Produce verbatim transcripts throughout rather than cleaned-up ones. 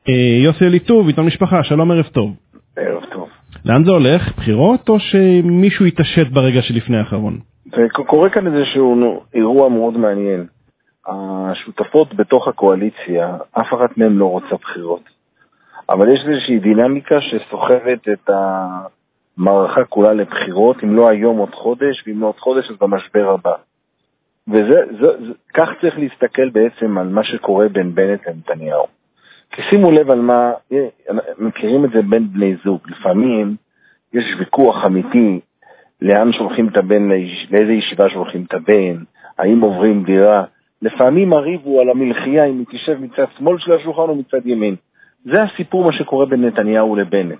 יוסי אליטוב, עיתון משפחה, שלום, ערב טוב. ערב טוב. לאן זה הולך? בחירות או שמישהו יתעשת ברגע שלפני האחרון? קורה כאן איזשהו אירוע מאוד מעניין. השותפות בתוך הקואליציה, אף אחת מהן לא רוצה בחירות. אבל יש איזושהי דינמיקה שסוחבת את המערכה כולה לבחירות, אם לא היום עוד חודש, ואם לא עוד חודש אז במשבר הבא. וזה, זה, זה, כך צריך להסתכל בעצם על מה שקורה בין בנט לנתניהו. כי שימו לב על מה, מכירים את זה בין בני זוג, לפעמים יש ויכוח אמיתי, לאן שולחים את הבן, לאיזה ישיבה שולחים את הבן, האם עוברים דירה, לפעמים הריבו על המלחייה אם היא תשב מצד שמאל של השולחן או מצד ימין. זה הסיפור מה שקורה בין נתניהו לבנט.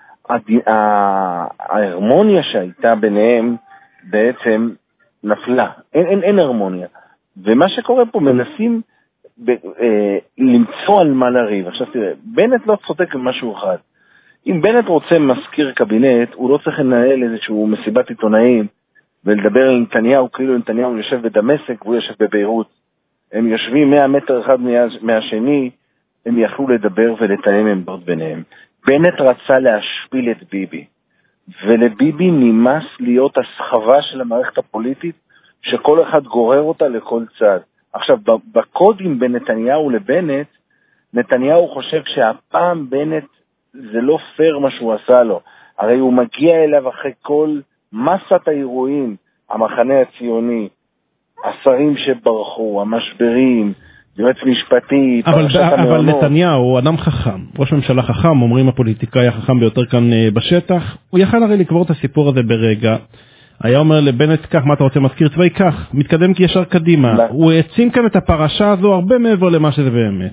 ההרמוניה שהייתה ביניהם בעצם נפלה, אין, אין, אין הרמוניה. ומה שקורה פה מנסים ב, אה, למצוא על מה לריב. עכשיו תראה, בנט לא צודק במשהו אחד. אם בנט רוצה מזכיר קבינט, הוא לא צריך לנהל איזשהו מסיבת עיתונאים ולדבר על נתניהו, כאילו נתניהו יושב בדמשק והוא יושב בביירות. הם יושבים מאה מטר אחד מה, מהשני, הם יכלו לדבר ולתאם עמדות ביניהם. בנט רצה להשפיל את ביבי, ולביבי נמאס להיות הסחבה של המערכת הפוליטית, שכל אחד גורר אותה לכל צד. עכשיו, בקודים בין נתניהו לבנט, נתניהו חושב שהפעם בנט זה לא פייר מה שהוא עשה לו. הרי הוא מגיע אליו אחרי כל מסת האירועים, המחנה הציוני, השרים שברחו, המשברים, יועץ משפטי, אבל, אבל נתניהו הוא אדם חכם, ראש ממשלה חכם, אומרים הפוליטיקאי החכם ביותר כאן בשטח, הוא יכל הרי לקבור את הסיפור הזה ברגע, היה אומר לבנט כך, מה אתה רוצה מזכיר צבאי? כך, מתקדם כי ישר קדימה, לא. הוא העצים כאן את הפרשה הזו הרבה מעבר למה שזה באמת.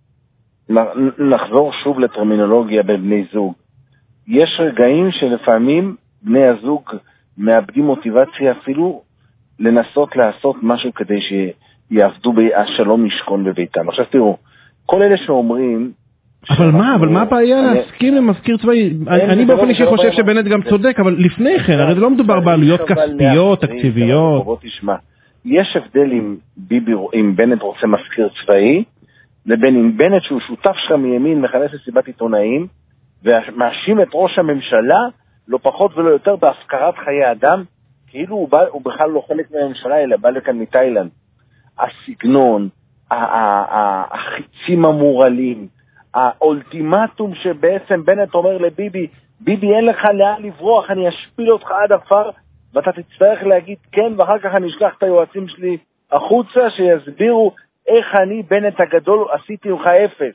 נחזור שוב לטרמינולוגיה בין בני זוג, יש רגעים שלפעמים בני הזוג מאבדים מוטיבציה אפילו לנסות לעשות משהו כדי ש... יעבדו השלום ישכון בביתם. עכשיו תראו, כל אלה שאומרים... אבל מה, אבל מה הבעיה להסכים עם מזכיר צבאי? אני באופן אישי חושב שבנט גם צודק, אבל לפני כן, הרי זה לא מדובר בעלויות כספיות, תקציביות. בוא תשמע, יש הבדל אם בנט רוצה מזכיר צבאי, לבין אם בנט שהוא שותף שלך מימין מכנס לסיבת עיתונאים, ומאשים את ראש הממשלה, לא פחות ולא יותר, בהפקרת חיי אדם, כאילו הוא, בא, הוא בכלל לא חלק מהממשלה, אלא בא לכאן מתאילנד. הסגנון, החיצים המורלים, האולטימטום שבעצם בנט אומר לביבי, ביבי אין לך לאן לברוח, אני אשפיל אותך עד אפר, ואתה תצטרך להגיד כן, ואחר כך אני אשלח את היועצים שלי החוצה, שיסבירו איך אני בנט הגדול עשיתי לך אפס.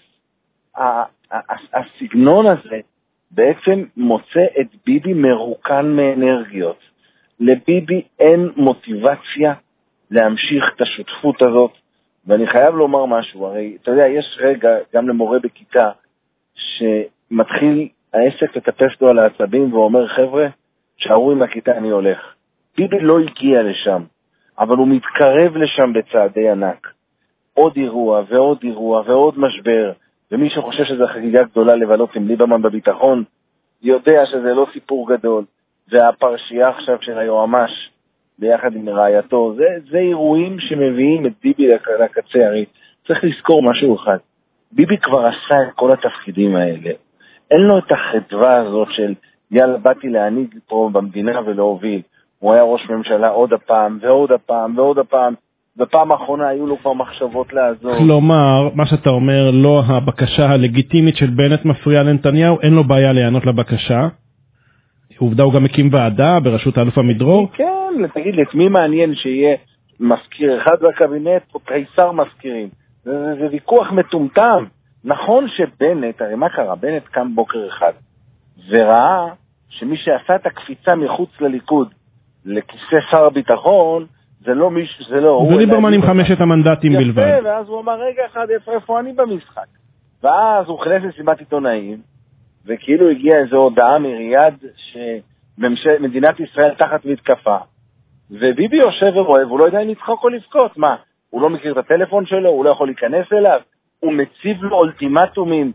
הסגנון הזה בעצם מוצא את ביבי מרוקן מאנרגיות. לביבי אין מוטיבציה להמשיך את השותפות הזאת, ואני חייב לומר משהו, הרי אתה יודע, יש רגע גם למורה בכיתה שמתחיל העסק לטפס לו על העצבים ואומר, חבר'ה, שערו עם הכיתה, אני הולך. ביבי לא הגיע לשם, אבל הוא מתקרב לשם בצעדי ענק. עוד אירוע ועוד אירוע ועוד משבר, ומי שחושב שזו חגיגה גדולה לבלות עם ליברמן בביטחון, יודע שזה לא סיפור גדול, והפרשייה עכשיו של היועמ"ש, ביחד עם רעייתו, זה, זה אירועים שמביאים את ביבי לקצה. הרי צריך לזכור משהו אחד, ביבי כבר עשה את כל התפקידים האלה, אין לו את החדווה הזאת של יאללה באתי להנהיג פה במדינה ולהוביל. הוא היה ראש ממשלה עוד הפעם ועוד הפעם ועוד הפעם, בפעם האחרונה היו לו כבר מחשבות לעזור. כלומר, מה שאתה אומר, לא הבקשה הלגיטימית של בנט מפריעה לנתניהו, אין לו בעיה לענות לבקשה, עובדה הוא גם מקים ועדה בראשות האלוף עמידרור. כן, תגיד לי, את מי מעניין שיהיה מזכיר אחד בקבינט או תריסר מזכירים? זה, זה ויכוח מטומטם. נכון שבנט, הרי מה קרה? בנט קם בוקר אחד וראה שמי שעשה את הקפיצה מחוץ לליכוד לכיסא שר הביטחון, זה לא מישהו, זה לא הוא. זה ליברמן עם חמשת המנדטים בלבד. יפה, ואז הוא אמר, רגע אחד, איפה, איפה אני במשחק? ואז הוא כנס לסיבת עיתונאים, וכאילו הגיעה איזו הודעה מריאד שמדינת ישראל תחת מתקפה, וביבי יושב ורואה, והוא לא יודע אם לצחוק או לבכות. מה? הוא לא מכיר את הטלפון שלו, הוא לא יכול להיכנס אליו, הוא מציב לו אולטימטומים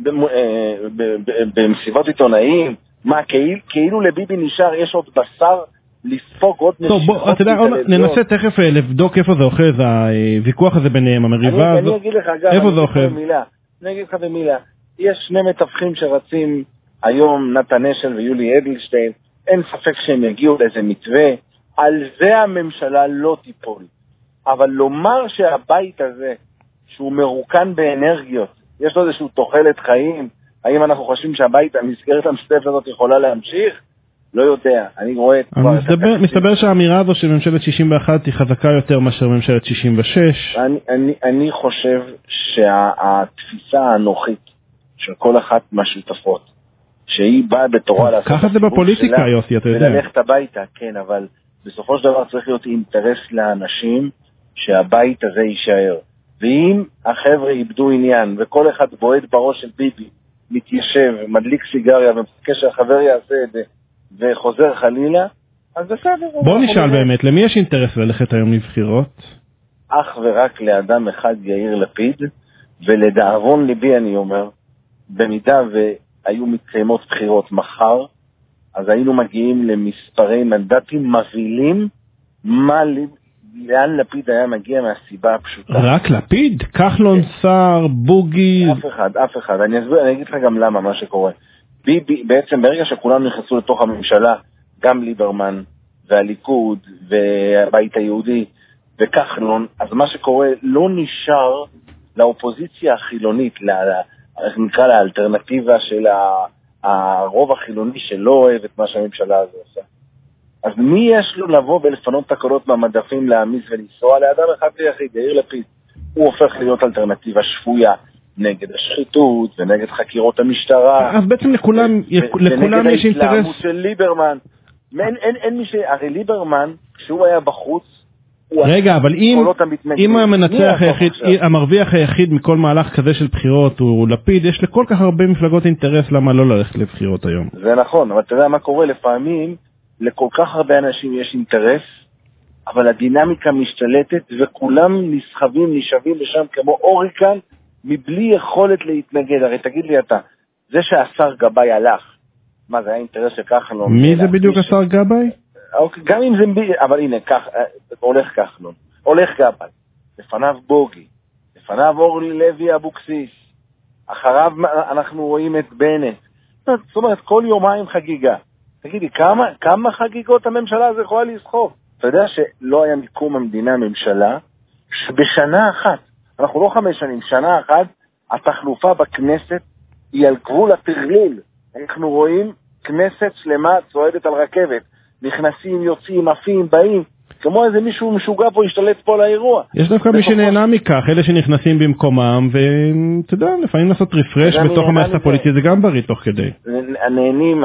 במסיבות עיתונאים. מה, כאילו לביבי נשאר, יש עוד בשר לספוג עוד נשיכות. טוב, בוא, אתה יודע, ננסה תכף לבדוק איפה זה אוחז, הוויכוח הזה ביניהם, המריבה הזו. אני אגיד לך, אגב, איפה זה אוחז? אני אגיד לך במילה. יש שני מתווכים שרצים היום, נתן אשל ויולי אדלשטיין, אין ספק שהם יגיעו לאיזה מתווה, על זה הממשלה לא תיפול. אבל לומר שהבית הזה, שהוא מרוקן באנרגיות, יש לו איזשהו תוחלת חיים, האם אנחנו חושבים שהבית, המסגרת המשותפת הזאת יכולה להמשיך? לא יודע, אני רואה את... מסתבר, מסתבר שהאמירה הזו של ממשלת שישים ואחת היא חזקה יותר מאשר ממשלת שישים ושש. אני, אני, אני חושב שהתפיסה הנוחית של כל אחת מהשותפות, שהיא באה בתורה לעשות... ככה זה בפוליטיקה, יוסי, אתה יודע. וללכת הביתה, כן, אבל בסופו של דבר צריך להיות אינטרס לאנשים שהבית הזה יישאר. ואם החבר'ה איבדו עניין, וכל אחד בועד בראש של ביבי, מתיישב, מדליק סיגריה, ומחכה שהחבר יעשה את זה, וחוזר חלילה, אז בסדר. בוא נשאל באמת, למי יש אינטרס ללכת היום לבחירות? אך ורק לאדם אחד, יאיר לפיד, ולדאבון ליבי אני אומר, במידה והיו מתקיימות בחירות מחר, אז היינו מגיעים למספרי מנדטים מבהילים, מה ליב... לאן לפיד היה מגיע מהסיבה הפשוטה. רק לפיד? כחלון, שר, בוגי... אף אחד, אף אחד. אני אסביר, אני אגיד לך גם למה מה שקורה. ביבי, בעצם ברגע שכולם נכנסו לתוך הממשלה, גם ליברמן והליכוד והבית היהודי וכחלון, אז מה שקורה לא נשאר לאופוזיציה החילונית, נקרא לה האלטרנטיבה של הרוב החילוני שלא אוהב את מה שהממשלה הזו עושה. אז מי יש לו לבוא ולפנות את הקולות מהמדפים להעמיס ולנסוע? לאדם אחד ויחיד, יאיר לפיד. הוא הופך להיות אלטרנטיבה שפויה נגד השחיתות ונגד חקירות המשטרה. אז בעצם לכולם, לכולם יש אינטרס. ונגד ההתלהמות של ליברמן. אין, אין, אין מי ש... הרי ליברמן, כשהוא היה בחוץ, רגע, אבל אם, אם המנצח היחיד, המרוויח היחיד מכל מהלך כזה של בחירות הוא לפיד, יש לכל כך הרבה מפלגות אינטרס למה לא ללכת לבחירות היום. זה נכון, אבל אתה יודע מה קורה לפעמים, לכל כך הרבה אנשים יש אינטרס, אבל הדינמיקה משתלטת, וכולם נסחבים, נשאבים לשם כמו אוריקן, מבלי יכולת להתנגד. הרי תגיד לי אתה, זה שהשר גבאי הלך, מה זה היה אינטרס שכחלון? מי זה בדיוק השר גבאי? גם אם זה, אבל הנה, כך, הולך כחלון, הולך גבאי, לפניו בוגי, לפניו אורלי לוי אבוקסיס, אחריו אנחנו רואים את בנט. זאת אומרת, כל יומיים חגיגה. תגידי, כמה, כמה חגיגות הממשלה הזו יכולה לסחוב? אתה יודע שלא היה מקום המדינה ממשלה, שבשנה אחת, אנחנו לא חמש שנים, שנה אחת, התחלופה בכנסת היא על גבול הטרליל. אנחנו רואים כנסת שלמה צועדת על רכבת, נכנסים, יוצאים, עפים, באים, כמו איזה מישהו משוגע פה ישתלט פה לאירוע. יש דווקא מי שנהנה מכך, אלה שנכנסים במקומם, ואתה יודע, לפעמים לעשות רפרש בתוך המערכת הפוליטית, זה גם בריא תוך כדי. הנהנים,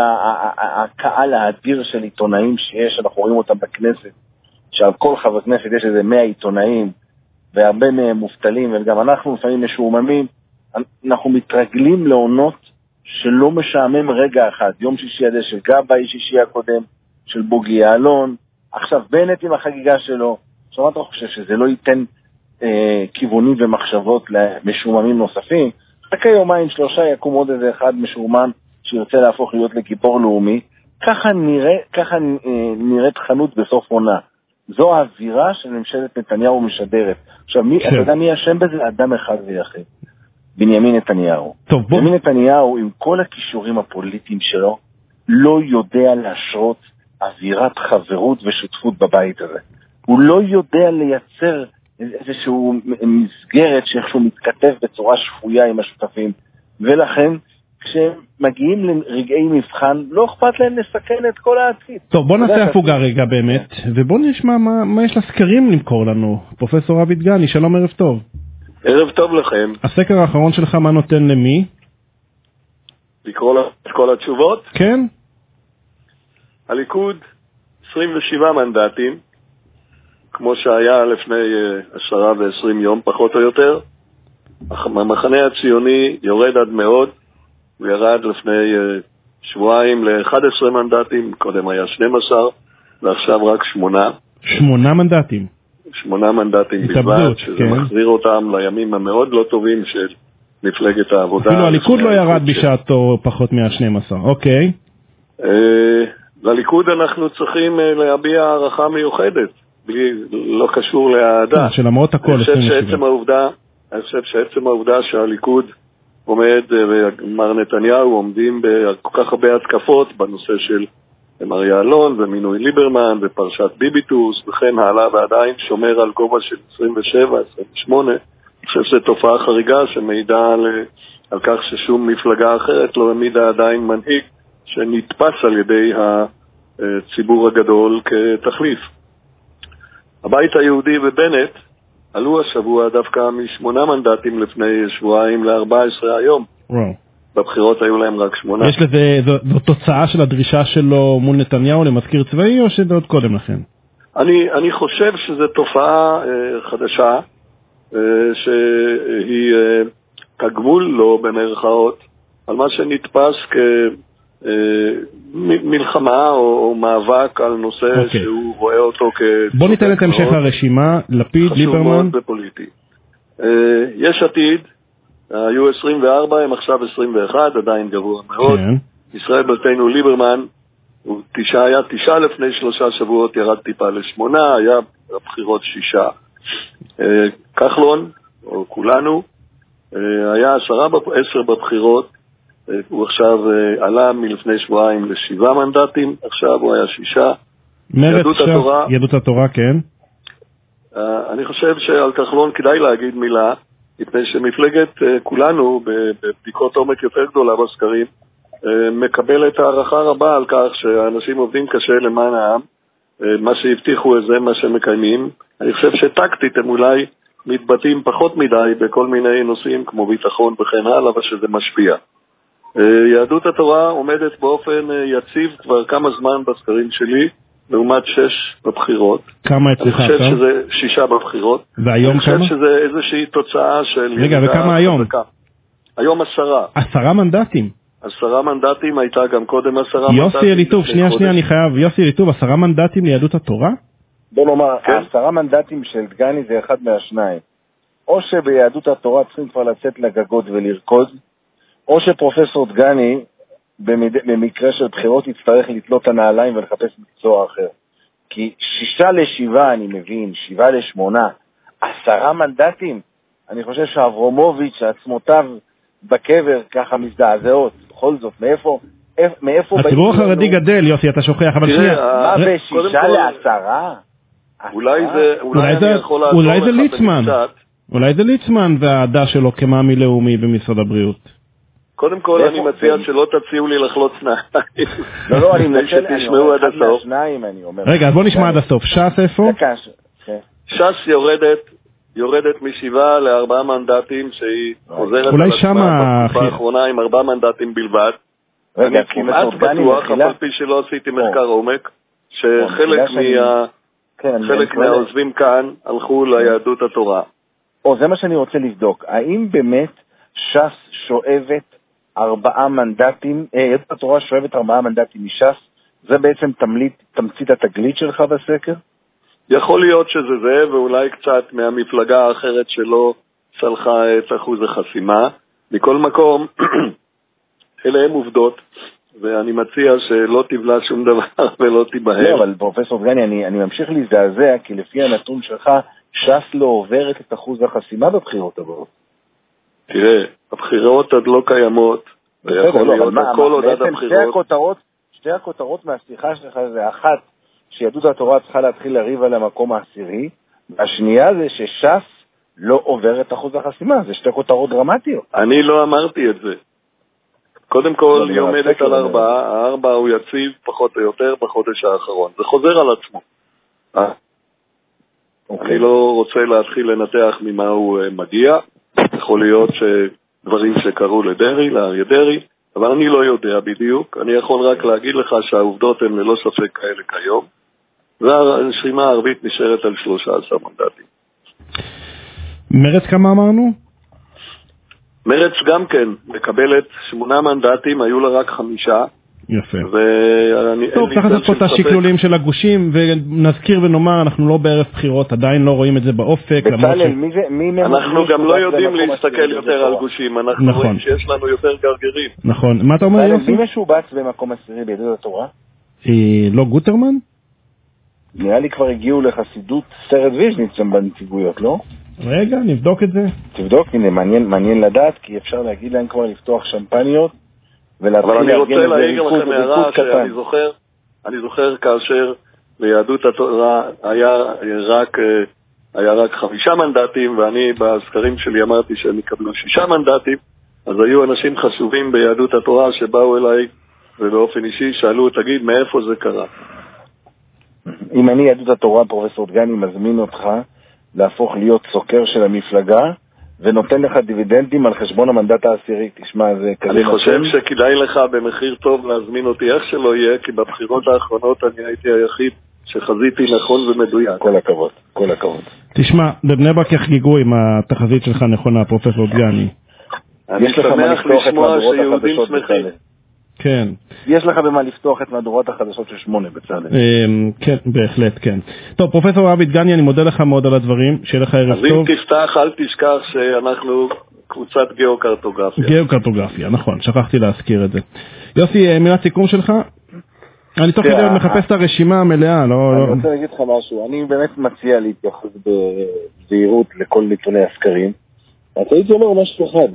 הקהל האדיר של עיתונאים שיש, אנחנו רואים אותם בכנסת, שעל כל חבר כנסת יש איזה מאה עיתונאים, והרבה מהם מובטלים, וגם אנחנו לפעמים משועממים, אנחנו מתרגלים לעונות שלא משעמם רגע אחד. יום שישי הזה של גבאי, שישי הקודם, של בוגי יעלון, עכשיו בנט עם החגיגה שלו. עכשיו אתה חושב שזה לא ייתן אה, כיוונים ומחשבות למשוממים נוספים? רק יומיים שלושה יקום עוד איזה אחד משומם שירצה להפוך להיות לגיבור לאומי. ככה, נראה, ככה אה, נראית חנות בסוף עונה. זו האווירה של ממשלת נתניהו משדרת. עכשיו, מי, אתה יודע מי השם בזה? אדם אחד ויחיד. בנימין נתניהו. טוב, בוא. בנימין נתניהו, עם כל הכישורים הפוליטיים שלו, לא יודע להשרות אווירת חברות ושותפות בבית הזה. הוא לא יודע לייצר איזשהו מסגרת שאיכשהו מתכתב בצורה שפויה עם השותפים. ולכן, כשמגיעים לרגעי מבחן, לא אכפת להם לסכן את כל העתיד. טוב, בוא נעשה הפוגה רגע באמת, ובוא נשמע מה, מה יש לסקרים למכור לנו. פרופסור אבי דגני, שלום, ערב טוב. ערב טוב לכם. הסקר האחרון שלך מה נותן למי? לקרוא את כל התשובות? כן. הליכוד עשרים ושבעה מנדטים, כמו שהיה לפני עשרה ועשרים יום, פחות או יותר. המחנה הציוני יורד עד מאוד, הוא ירד לפני שבועיים ל-אחד עשר מנדטים, קודם היה שנים עשר, ועכשיו רק שמונה. שמונה מנדטים? שמונה מנדטים בלבד, שזה כן. מחזיר אותם לימים המאוד לא טובים של מפלגת העבודה. אפילו הליכוד לא ירד בשעתו פחות מה-שנים עשר, אוקיי. אה, לליכוד אנחנו צריכים להביע הערכה מיוחדת, בלי, לא קשור להעדה. שלמרות הכל, אני חושב שעצם העובדה, אני חושב שעצם העובדה שהליכוד עומד ומר נתניהו עומדים בכל כך הרבה התקפות בנושא של מר יעלון ומינוי ליברמן ופרשת ביביטוס וכן הלאה, ועדיין שומר על גובה של עשרים ושבע עשרים ושמונה. אני חושב שזו תופעה חריגה שמעידה על, על כך ששום מפלגה אחרת לא העמידה עדיין מנהיג שנתפס על ידי הציבור הגדול כתחליף. הבית היהודי ובנט עלו השבוע דווקא משמונה מנדטים לפני שבועיים ל-ארבע עשרה היום. וואו. בבחירות היו להם רק שמונה. יש לזה, זו, זו תוצאה של הדרישה שלו מול נתניהו למזכיר צבאי, או שזה עוד קודם לכן? אני, אני חושב שזו תופעה אה, חדשה, אה, שהיא אה, כגמול לו במרכאות, על מה שנתפס כמלחמה או, או מאבק על נושא okay. שהוא רואה אותו כ... בוא ניתן את המשך הרשימה, לפיד, ליברמן. חשוב מאוד ופוליטי. אה, יש עתיד, היו עשרים וארבע, הם עכשיו עשרים ואחת, עדיין גבוה מאוד. כן. ישראל ביתנו ליברמן, הוא תשעה, היה תשעה לפני שלושה שבועות, ירד טיפה לשמונה, היה בבחירות שישה. כחלון, או כולנו, היה עשרה, עשר בבחירות, הוא עכשיו עלה מלפני שבועיים לשבעה מנדטים, עכשיו הוא היה שישה. יהדות התורה. יהדות התורה, כן. אני חושב שעל כחלון כדאי להגיד מילה, מפני שמפלגת כולנו, בבדיקות עומק יותר גדולה בסקרים, מקבלת הערכה רבה על כך שהאנשים עובדים קשה למען העם, מה שהבטיחו זה מה שמקיימים. אני חושב שטקטית הם אולי מתבטאים פחות מדי בכל מיני נושאים כמו ביטחון וכן הלאה, ושזה משפיע. יהדות התורה עומדת באופן יציב כבר כמה זמן בסקרים שלי, לעומת שש בבחירות. כמה אצלך עכשיו? אני חושב שזה שישה בבחירות. והיום כמה? אני חושב שזה איזושהי תוצאה של... רגע, וכמה היום? היום עשרה. עשרה מנדטים? עשרה מנדטים, הייתה גם קודם עשרה מנדטים. יוסי אליטוב, שנייה שנייה אני חייב, יוסי אליטוב, עשרה מנדטים ליהדות התורה? בוא נאמר, העשרה מנדטים של דגני זה אחד מהשניים. או שביהדות התורה צריכים כבר לצאת לגגות ולרקוד, או שפרופסור דגני במקרה של בחירות יצטרך לתלות את הנעליים ולחפש מקצוע אחר. כי שישה לשבעה אני מבין, שבעה לשמונה, עשרה מנדטים, אני חושב שאברומוביץ' עצמותיו בקבר ככה מזדעזעות. בכל זאת, מאיפה... מאיפה הציבור החרדי גדל, יוסי, אתה שוכח, אבל שנייה. מה בשישה לעשרה? אולי זה ליצמן. אולי זה ליצמן והעדה שלו כמאמי לאומי במשרד הבריאות. קודם כל אני מציע שלא תציעו לי לחלוץ נעליים. לא, לא, אני מנסה שתשמעו עד הסוף. רגע, אז בוא נשמע עד הסוף. ש"ס איפה? ש"ס יורדת, יורדת משבעה לארבעה מנדטים, שהיא חוזרת על עצמה בתקופה האחרונה עם ארבעה מנדטים בלבד. אני כמעט בטוח, אף על פי שלא עשיתי מחקר עומק, שחלק מהעוזבים כאן הלכו ליהדות התורה. או, זה מה שאני רוצה לבדוק. האם באמת ש"ס שואבת ארבעה מנדטים, יהדות התורה שואבת ארבעה מנדטים מש"ס? זה בעצם תמצית התגלית שלך בסקר? יכול להיות שזה זה, ואולי קצת מהמפלגה האחרת שלא צלחה את אחוז החסימה. מכל מקום, אלה הם עובדות, ואני מציע שלא תבלע שום דבר ולא תיבהל. לא, אבל פרופסור דגני, אני, אני ממשיך להזדעזע, כי לפי הנתון שלך, ש"ס לא עוברת את אחוז החסימה בבחירות הבאות. תראה, הבחירות עוד לא קיימות, ויכול להיות הכל עוד עד הבחירות. שתי הכותרות מהשיחה שלך זה אחת, שיהדות התורה צריכה להתחיל לריב על המקום העשירי, והשנייה זה שש"ס לא עובר את אחוז החסימה. זה שתי כותרות דרמטיות. אני לא אמרתי את זה. קודם כל, היא עומדת על ארבעה, הארבעה הוא יציב פחות או יותר בחודש האחרון. זה חוזר על עצמו. אני לא רוצה להתחיל לנתח ממה הוא מגיע. יכול להיות שדברים שקרו לדרי, לאריה דרי, אבל אני לא יודע בדיוק. אני יכול רק להגיד לך שהעובדות הן ללא ספק כאלה כיום. והרשימה הערבית נשארת על שלושה עשר מנדטים. מרץ כמה אמרנו? מרץ גם כן מקבלת שמונה מנדטים, היו לה רק חמישה. יפה. טוב, צריך לעשות פה את השקלולים של הגושים, ונזכיר ונאמר, אנחנו לא בערב בחירות, עדיין לא רואים את זה באופק. בצלאל, מי זה? אנחנו גם לא יודעים להסתכל יותר על גושים, אנחנו רואים שיש לנו יותר גרגרים. נכון. מה אתה אומר, יוסי? מי משובץ במקום עשירי ביהדות התורה? לא גוטרמן? נראה לי כבר הגיעו לחסידות סרט ויז'ניץ שם בנציגויות, לא? רגע, נבדוק את זה. תבדוק, הנה, מעניין, מעניין לדעת, כי אפשר להגיד להם כבר לפתוח שמפניות, ולהתחיל אבל אני רוצה להעיר לכם הערה שאני זוכר, אני זוכר כאשר ליהדות התורה היה רק, היה רק חמישה מנדטים, ואני בסקרים שלי אמרתי שהם יקבלו שישה מנדטים, אז היו אנשים חשובים ביהדות התורה שבאו אליי, ובאופן אישי שאלו, תגיד, מאיפה זה קרה? אם אני יהדות התורה, פרופסור דגני, מזמין אותך להפוך להיות סוקר של המפלגה, ונותן לך דיבידנדים על חשבון המנדט העשירי. תשמע, זה כזה... אני חושב שכדאי לך במחיר טוב להזמין אותי איך שלא יהיה, כי בבחירות האחרונות אני הייתי היחיד שחזיתי נכון ומדויק. כל הכבוד, כל הכבוד. תשמע, בבני ברק יחגגו עם התחזית שלך נכונה, פרופסור דגני. אני שמח לשמוע שיהודים שמחים. כן. יש לך במה לפתוח את מהדורות החדשות של שמונה בצלאל. כן, בהחלט, כן. טוב, פרופסור אבי דגני, אני מודה לך מאוד על הדברים, שיהיה לך ערב טוב. אז אם תפתח, אל תשכח שאנחנו קבוצת גיאוקרטוגרפיה. גיאוקרטוגרפיה, נכון, שכחתי להזכיר את זה. יוסי, מילת סיכום שלך? אני תוך כדי מחפש את הרשימה המלאה, לא... אני רוצה להגיד לך משהו, אני באמת מציע להתייחס בזהירות לכל נתוני הסקרים. אז הייתי אומר משהו אחד,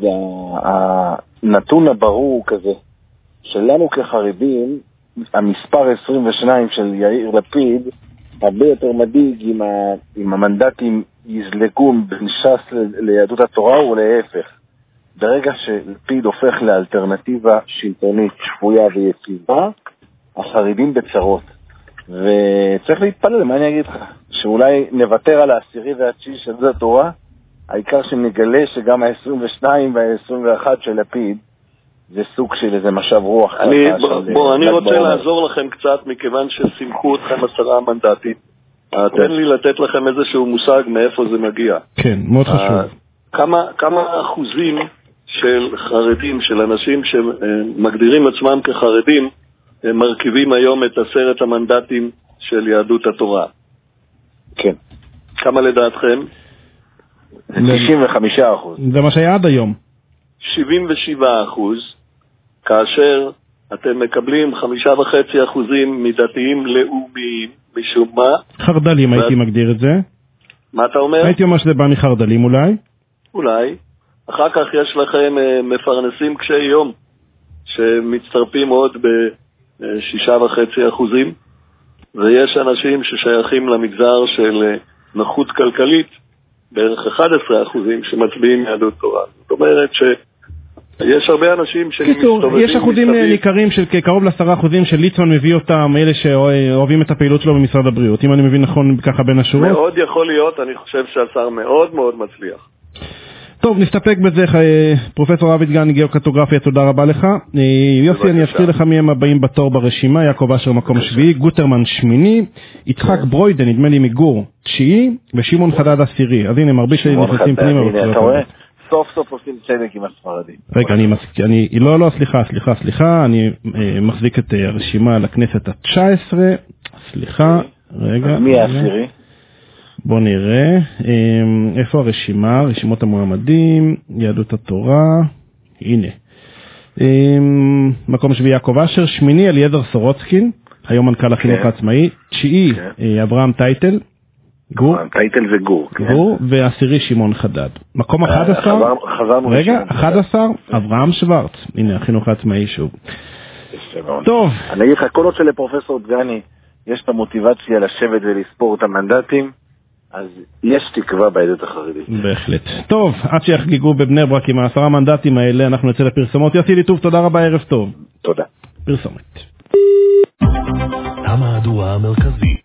הנתון הברור כזה, שלנו כחרדים, המספר עשרים ושתיים של יאיר לפיד, הרבה יותר מדאיג אם, ה, אם המנדטים יזלגו בין ש"ס ליהדות התורה או להפך. ברגע שלפיד הופך לאלטרנטיבה שלטונית שפויה ויציבה, החרדים בצרות. וצריך להתפלל, מה אני אגיד לך? שאולי נוותר על העשירי והתשיעי של יהדות התורה, העיקר שנגלה שגם ה-עשרים ושתיים וה-עשרים ואחת של לפיד, זה סוג של איזה משב רוח. אני, בוא, אני רוצה לעזור לכם קצת, מכיוון ששימחו אתכם עשרה מנדטים. תן לי לתת לכם איזשהו מושג מאיפה זה מגיע. כן, מאוד חשוב. כמה, כמה אחוזים של חרדים, של אנשים שמגדירים עצמם כחרדים, מרכיבים היום את עשרת המנדטים של יהדות התורה? כן. כמה לדעתכם? תשעים וחמישה אחוז. זה מה שהיה עד היום. שבעים ושבעה אחוז, כאשר אתם מקבלים חמישה וחצי אחוזים מדתיים לאומיים, משום מה? חרדלים, הייתי מגדיר את זה. מה אתה אומר? הייתי אומר שזה בא מחרדלים אולי. אולי. אחר כך יש לכם מפרנסים קשי יום, שמצטרפים עוד בשישה וחצי אחוזים, ויש אנשים ששייכים למגזר של נוחות כלכלית, בערך אחד עשר אחוזים שמצביעים יהדות תורה. זאת אומרת שיש הרבה אנשים שמסתובבים... יש אחוזים ניכרים של קרוב לעשרה אחוזים של ליצמן מביא אותם, אלה שאוהבים את הפעילות שלו במשרד הבריאות, אם אני מבין נכון ככה בין השורות. מאוד יכול להיות, אני חושב שהשר מאוד מאוד מצליח. טוב, נסתפק בזה, פרופסור אבי דגני, גיאוקרטוגרפיה, תודה רבה לך. יוסי, אני אזכיר לך מי הם הבאים בתור ברשימה, יעקב אשר מקום שביעי, גוטרמן שמיני, יצחק ברוידן, נדמה לי מגור, תשיעי, ושמעון חדד עשירי. אז הנה, מרבית שלי נכנסים פנימה. אתה רואה? סוף סוף עושים צדק עם הספרדים. רגע, אני מסכים, אני, לא, לא, סליחה, סליחה, סליחה, אני מחזיק את הרשימה לכנסת ה-תשע עשרה, סליחה, רגע. מי העשירי? בוא נראה, איפה הרשימה, רשימות המועמדים, יהדות התורה, הנה. מקום שביעי יעקב אשר, שמיני אליעזר סורוצקין, היום מנכ"ל החינוך העצמאי, תשיעי אברהם טייטל, גור, טייטל וגור, גור, ועשירי שמעון חדד. מקום אחד עשר, רגע, אחד עשר, אברהם שוורץ, הנה החינוך העצמאי שוב. טוב. אני אגיד לך, כל עוד שלפרופסור דגני יש את המוטיבציה לשבת ולספור את המנדטים, אז יש תקווה בעדות החרדית. בהחלט. טוב, עד שיחגגו בבני ברק עם העשרה מנדטים האלה, אנחנו נצא לפרסומות. יוסי ליטוב, תודה רבה, ערב טוב. תודה. פרסומת. המהדורה המרכזית.